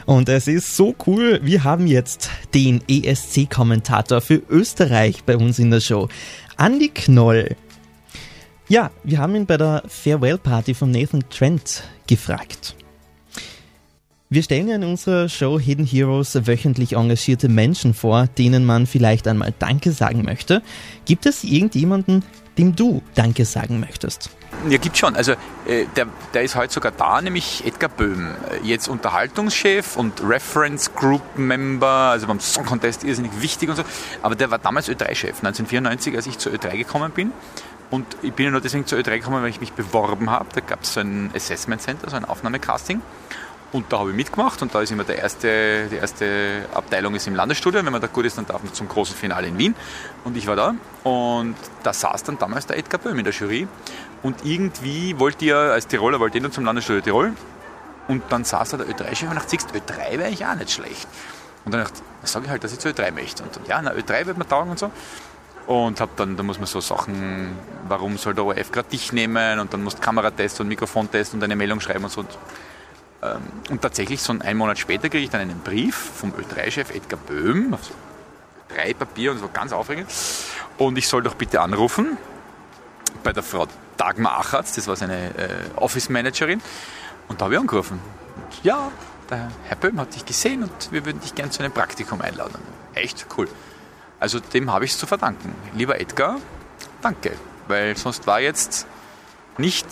Und es ist so cool, wir haben jetzt den ESC-Kommentator für Österreich bei uns in der Show, Andi Knoll. Ja, wir haben ihn bei der Farewell-Party von Nathan Trent gefragt. Wir stellen ja in unserer Show Hidden Heroes wöchentlich engagierte Menschen vor, denen man vielleicht einmal Danke sagen möchte. Gibt es irgendjemanden, dem du Danke sagen möchtest? Ja, gibt schon. Also der ist heute sogar da, nämlich Edgar Böhm. Jetzt Unterhaltungschef und Reference Group Member, also beim Song Contest irrsinnig wichtig und so. Aber der war damals Ö3-Chef, 1994, als ich zur Ö3 gekommen bin. Und ich bin ja nur deswegen zur Ö3 gekommen, weil ich mich beworben habe. Da gab es so ein Assessment Center, so ein Aufnahmecasting. Und da habe ich mitgemacht und da ist immer die erste Abteilung ist im Landesstudio. Wenn man da gut ist, dann darf man zum großen Finale in Wien. Und ich war da und da saß dann damals der Edgar Böhm in der Jury. Und irgendwie wollte er, als Tiroler, wollte er nur zum Landesstudio Tirol. Und dann saß da der Ö3-Chef und dachte, Ö3 wäre ich auch nicht schlecht. Und dann dachte ich, sage ich halt, dass ich zur Ö3 möchte. Und ja, Ö3 wird mir taugen und so. Und da muss man so Sachen, warum soll der ORF gerade dich nehmen? Und dann musst du Kameratest und Mikrofontest und eine Meldung schreiben und so. Und tatsächlich, so einen Monat später kriege ich dann einen Brief vom Ö3-Chef Edgar Böhm, auf so 3 Papier und so, ganz aufregend. Und ich soll doch bitte anrufen bei der Frau Dagmar Achatz, das war seine Office-Managerin. Und da habe ich angerufen. Und ja, der Herr Böhm hat dich gesehen und wir würden dich gerne zu einem Praktikum einladen. Echt cool. Also dem habe ich es zu verdanken. Lieber Edgar, danke. Weil sonst war jetzt nicht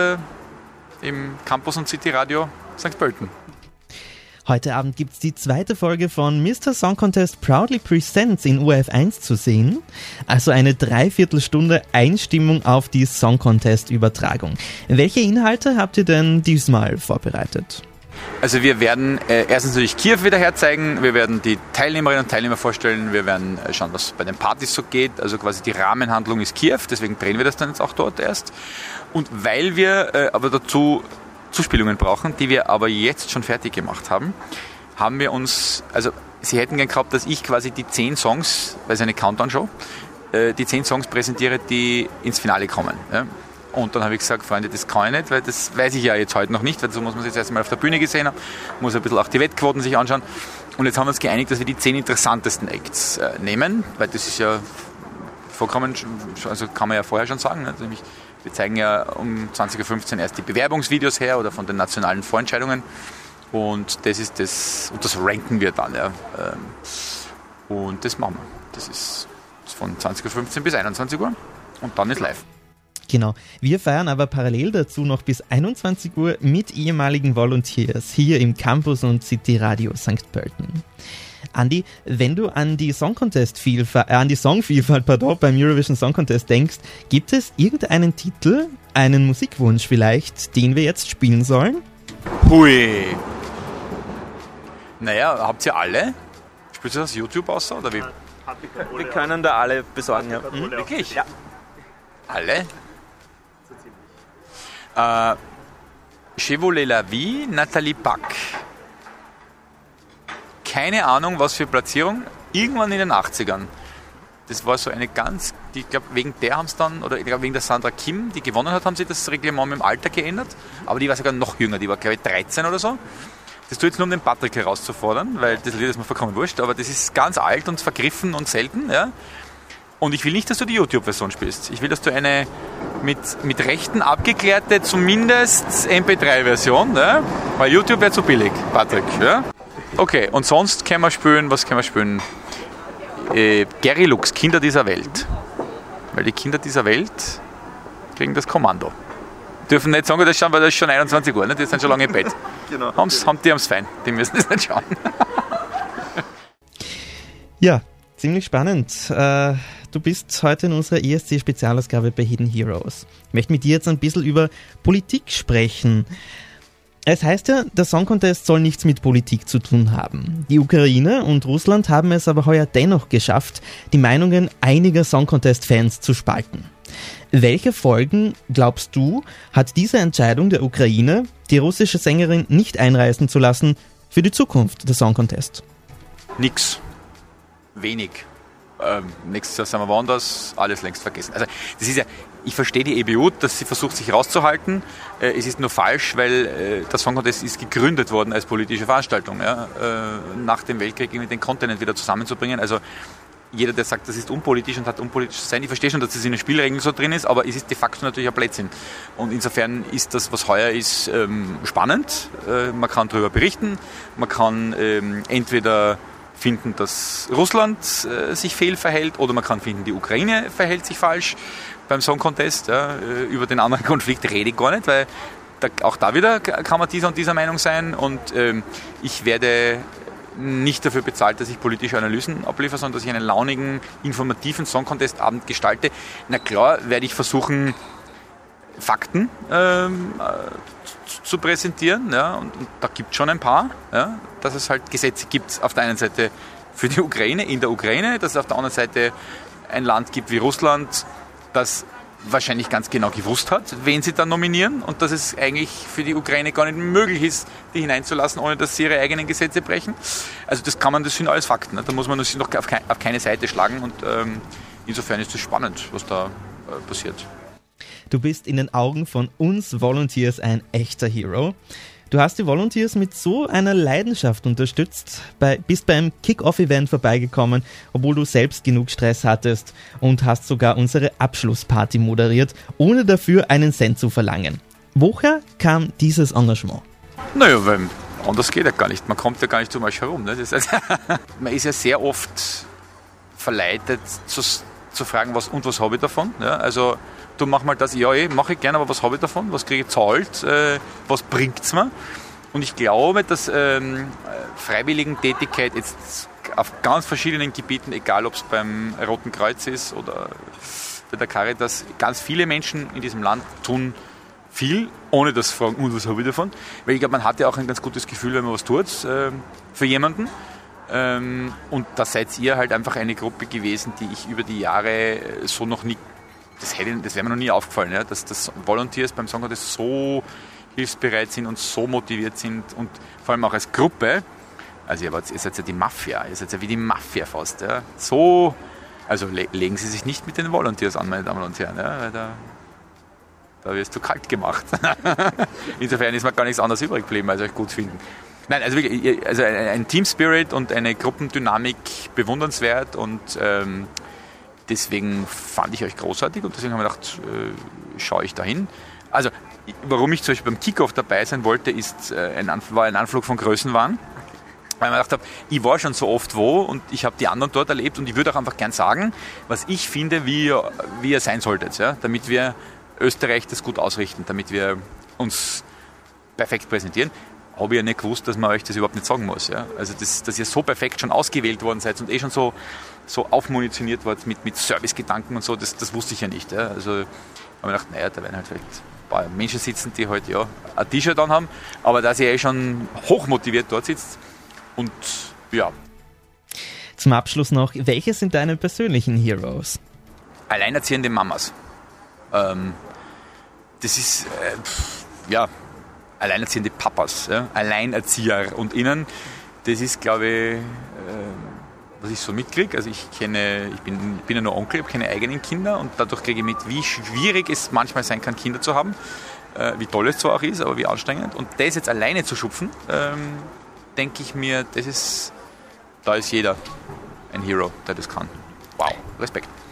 im Campus und City Radio St. Pölten. Heute Abend gibt es die zweite Folge von Mr. Song Contest Proudly Presents in ORF1 zu sehen. Also eine 3/4 Stunde Einstimmung auf die Song Contest Übertragung. Welche Inhalte habt ihr denn diesmal vorbereitet? Also wir werden erstens natürlich Kiew wieder herzeigen, wir werden die Teilnehmerinnen und Teilnehmer vorstellen, wir werden schauen, was bei den Partys so geht, also quasi die Rahmenhandlung ist Kiew, deswegen drehen wir das dann jetzt auch dort erst. Und weil wir aber dazu Zuspielungen brauchen, die wir aber jetzt schon fertig gemacht haben, haben wir uns, also sie hätten gern gehabt, dass ich quasi die 10 Songs, weil es eine Countdown-Show, die 10 Songs präsentiere, die ins Finale kommen. Ja? Und dann habe ich gesagt, Freunde, das kann ich nicht, weil das weiß ich ja jetzt heute noch nicht, weil so muss man es jetzt erstmal auf der Bühne gesehen haben, muss ein bisschen auch die Wettquoten sich anschauen. Und jetzt haben wir uns geeinigt, dass wir die 10 interessantesten Acts nehmen, weil das ist ja vorkommen, also kann man ja vorher schon sagen, also nämlich wir zeigen ja um 20.15 Uhr erst die Bewerbungsvideos her oder von den nationalen Vorentscheidungen und das ist das, und das ranken wir dann. Ja. Und das machen wir. Das ist von 20.15 Uhr bis 21 Uhr und dann ist live. Genau. Wir feiern aber parallel dazu noch bis 21 Uhr mit ehemaligen Volunteers hier im Campus und City Radio St. Pölten. Andi, wenn du an die Songvielfalt beim Eurovision Song Contest denkst, gibt es irgendeinen Titel, einen Musikwunsch vielleicht, den wir jetzt spielen sollen? Hui! Naja, habt ihr alle? Spielst du das YouTube aus oder wie? Wir können da alle besorgen, ja. Wirklich? Ja. Alle? Chevrolet La Vie, Nathalie Pack. Keine Ahnung, was für Platzierung. Irgendwann in den 80ern. Das war so eine ganz, ich glaube, wegen der haben es dann, oder ich glaube, wegen der Sandra Kim, die gewonnen hat, haben sie das Reglement mit dem Alter geändert. Aber die war sogar noch jünger, die war, glaube ich, 13 oder so. Das tue ich jetzt nur, um den Patrick herauszufordern, weil das Lied ist mir vollkommen wurscht, aber das ist ganz alt und vergriffen und selten. Ja? Und ich will nicht, dass du die YouTube-Version spielst. Ich will, dass du eine mit Rechten abgeklärte, zumindest MP3-Version, ja? Weil YouTube wäre zu billig, Patrick. Ja? Okay, und sonst können wir spielen, was können wir spielen? Gary Lux, Kinder dieser Welt. Weil die Kinder dieser Welt kriegen das Kommando. Dürfen nicht sagen, das schauen, weil das ist schon 21 Uhr, ne? Die sind schon lange im Bett. Genau. Die haben es fein, die müssen das nicht schauen. Ja, ziemlich spannend. Du bist heute in unserer ESC-Spezialausgabe bei Hidden Heroes. Ich möchte mit dir jetzt ein bisschen über Politik sprechen. Es heißt ja, der Song Contest soll nichts mit Politik zu tun haben. Die Ukraine und Russland haben es aber heuer dennoch geschafft, die Meinungen einiger Song Contest-Fans zu spalten. Welche Folgen, glaubst du, hat diese Entscheidung der Ukraine, die russische Sängerin nicht einreisen zu lassen, für die Zukunft des Song Contest? Nix. Wenig. Nächstes Jahr sind wir woanders, alles längst vergessen. Also das ist ja, Ich verstehe die EBU, dass sie versucht, sich rauszuhalten. Es ist nur falsch, weil der Song Contest ist gegründet worden als politische Veranstaltung, ja, nach dem Weltkrieg den Kontinent wieder zusammenzubringen. Also jeder, der sagt, das ist unpolitisch und hat unpolitisch zu sein, ich verstehe schon, dass das in den Spielregeln so drin ist, aber es ist de facto natürlich ein Blödsinn. Und insofern ist das, was heuer ist, spannend. Man kann darüber berichten, man kann entweder finden, dass Russland sich fehlverhält, oder man kann finden, die Ukraine verhält sich falsch beim Song Contest. Ja. Über den anderen Konflikt rede ich gar nicht, weil auch da wieder kann man dieser und dieser Meinung sein, und ich werde nicht dafür bezahlt, dass ich politische Analysen abliefere, sondern dass ich einen launigen, informativen Song Contest Abend gestalte. Na klar, werde ich versuchen, Fakten zu präsentieren, ja, und da gibt es schon ein paar, ja, dass es halt Gesetze gibt auf der einen Seite für die Ukraine, in der Ukraine, dass es auf der anderen Seite ein Land gibt wie Russland, das wahrscheinlich ganz genau gewusst hat, wen sie dann nominieren, und dass es eigentlich für die Ukraine gar nicht möglich ist, die hineinzulassen, ohne dass sie ihre eigenen Gesetze brechen. Also das sind alles Fakten, ne? Da muss man sich noch auf keine Seite schlagen, und insofern ist es spannend, was da passiert. Du bist in den Augen von uns Volunteers ein echter Hero. Du hast die Volunteers mit so einer Leidenschaft unterstützt, bist beim Kick-Off-Event vorbeigekommen, obwohl du selbst genug Stress hattest, und hast sogar unsere Abschlussparty moderiert, ohne dafür einen Cent zu verlangen. Woher kam dieses Engagement? Naja, weil anders geht ja gar nicht. Man kommt ja gar nicht um euch herum. Ne? Man ist ja sehr oft verleitet zu fragen, was habe ich davon? Ja, also du mach mal das, ja, mache ich gerne, aber was habe ich davon? Was kriege ich gezahlt? Was bringt es mir? Und ich glaube, dass Freiwilligentätigkeit jetzt auf ganz verschiedenen Gebieten, egal ob es beim Roten Kreuz ist oder bei der Caritas, ganz viele Menschen in diesem Land tun viel, ohne das fragen, und was habe ich davon? Weil ich glaube, man hat ja auch ein ganz gutes Gefühl, wenn man was tut für jemanden. Und da seid ihr halt einfach eine Gruppe gewesen, die ich über die Jahre so noch nie, das wäre mir noch nie aufgefallen, ja, dass das Volunteers beim Song Contest so hilfsbereit sind und so motiviert sind, und vor allem auch als Gruppe. Also ihr seid ja die Mafia, ihr seid ja wie die Mafia fast. Ja. So, also legen Sie sich nicht mit den Volunteers an, meine Damen und Herren, ja, weil da wirst du kalt gemacht. Insofern ist mir gar nichts anderes übrig geblieben, als euch gut finden. Nein, also wirklich, also ein Team-Spirit und eine Gruppendynamik bewundernswert, und deswegen fand ich euch großartig, und deswegen habe ich gedacht, schaue ich dahin. Also, warum ich zum Beispiel beim Kickoff dabei sein wollte, war ein Anflug von Größenwahn. Weil ich mir gedacht habe, ich war schon so oft wo, und ich habe die anderen dort erlebt, und ich würde auch einfach gern sagen, was ich finde, wie ihr sein solltet, ja? Damit wir Österreich das gut ausrichten, damit wir uns perfekt präsentieren. Habe ich ja nicht gewusst, dass man euch das überhaupt nicht sagen muss. Ja? Also, dass ihr so perfekt schon ausgewählt worden seid und schon so aufmunitioniert wart mit Servicegedanken und so, das wusste ich ja nicht. Ja? Also habe ich gedacht, naja, da werden halt vielleicht ein paar Menschen sitzen, die halt ja ein T-Shirt dann haben, aber dass ihr schon hochmotiviert dort sitzt, und ja. Zum Abschluss noch, welche sind deine persönlichen Heroes? Alleinerziehende Mamas. Das ist, alleinerziehende Papas, ja? Alleinerzieher und innen, das ist, glaube ich, was ich so mitkriege. Also ich bin ja nur Onkel, ich habe keine eigenen Kinder, und dadurch kriege ich mit, wie schwierig es manchmal sein kann, Kinder zu haben, wie toll es zwar auch ist, aber wie anstrengend. Und das jetzt alleine zu schupfen, denke ich mir, da ist jeder ein Hero, der das kann. Wow, Respekt.